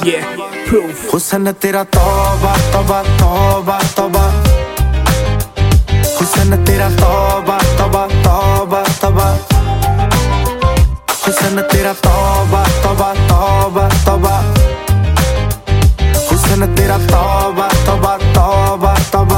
Yeah, proof. हुस्न तेरा तौबा तौबा तौबा तौबा, हुस्न तेरा तौबा तौबा तौबा तौबा, हुस्न तेरा तौबा तौबा तौबा तौबा, हुस्न तेरा तौबा तौबा तौबा तौबा।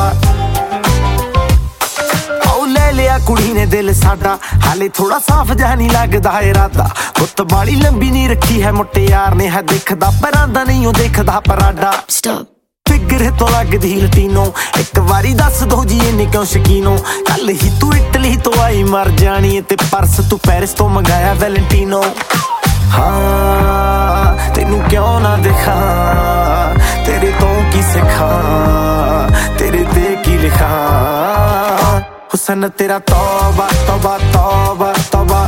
ले लिया कुड़ी ने दिल साडा, हाले थोड़ा साफ जहा नहीं लगदा इरादा। गुत्त बाली लंबी नहीं रखी है मुट्टे यार ने, है दिखदा परांदा नहीं हो देखदा पराडा। फिगर तो लगदी लटीनो, एक बारी दस दो जी इन्ने क्यों शकीनो। कल ही तू इटली तो आई मर जानी, ते परस तू पेरिस तो मंगाया वैलेंटीनो। हाँ तेनू क्यों ना दिखा, तेरे तो की सिखा, तेरे ते की लिखा। हुस्न तेरा तौबा तौबा तौबा तौबा,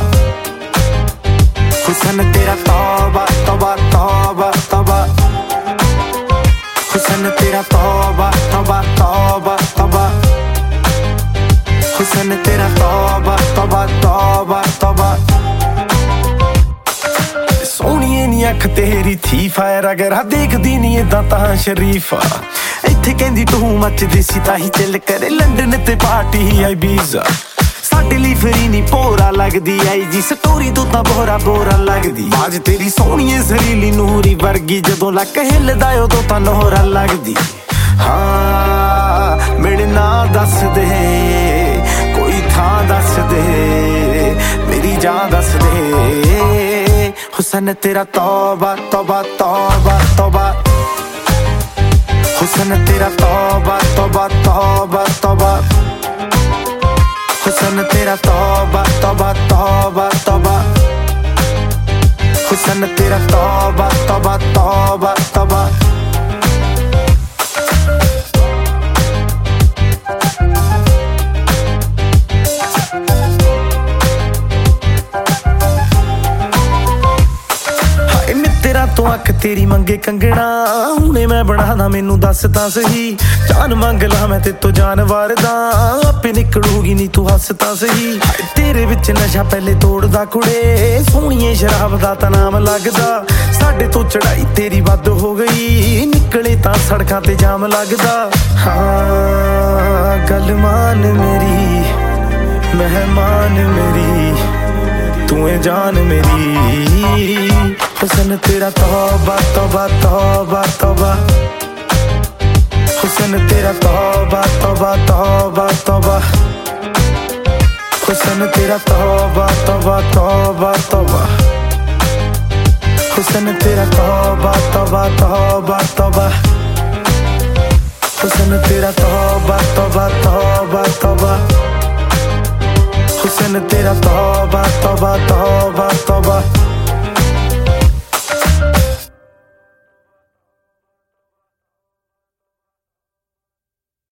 हुस्न तेरा तौबा तौबा तौबा तौबा, हुस्न तेरा तौबा तौबा तौबा तौबा, हुस्न तेरा तौबा तौबा तौबा तौबा। सोहणीए नी अख तेरी थी फायर, अगर देखदी नी इदां तां शरीफा। इत्थे कहंदी तू मचदी सी ताही चिल करे, लंडन ते पार्टी ही आई बीजा। साडे लई फ्री नी भोरा लगदी आई जी, स्टोरी तू तां बोरा बोरा लगदी। आज तेरी सोहणीए सरीली नूरी वर्गी, जदों लक हिलदा उदों तां नोहरा लगदी। हाँ मेरे नां दस दे, कोई थां दस दे, मेरी जान दस दे। हुस्न तेरा तौबा तौबा तौबा तौबा, हुस्न तेरा तौबा तौबा तौबा तौबा, हुस्न तेरा तौबा तौबा तौबा तौबा, हुस्न तेरा तौबा तौबा तौबा तौबा। तेरा तो अख तेरी मंगे कंगना, हुणे मैं बनादा मैनू दस तां सही। जान मंग ला मैं ते तो जानवर दा, आपे निकलूगी नी तू हस तां सही। तेरे विच नशा पहले तोड़दा कुड़े, सोहणीए शराब दा तां नाम लगदा। साडे तो चढ़ाई तेरी वध हो गई, निकले तां सड़कां ते जाम लगदा। हाँ गल मान मेरी, मेहमान मेरी, तू है जान मेरी। हुस्न तेरा तौबा तौबा तौबा तौबा, हुस्न तेरा तौबा तौबा तौबा तौबा, हुस्न तेरा तौबा तौबा तौबा तौबा, हुस्न तेरा तौबा तौबा तौबा तौबा, हुस्न तेरा तौबा तौबा तौबा तौबा, हुस्न तेरा तौबा तौबा तौबा तौबा।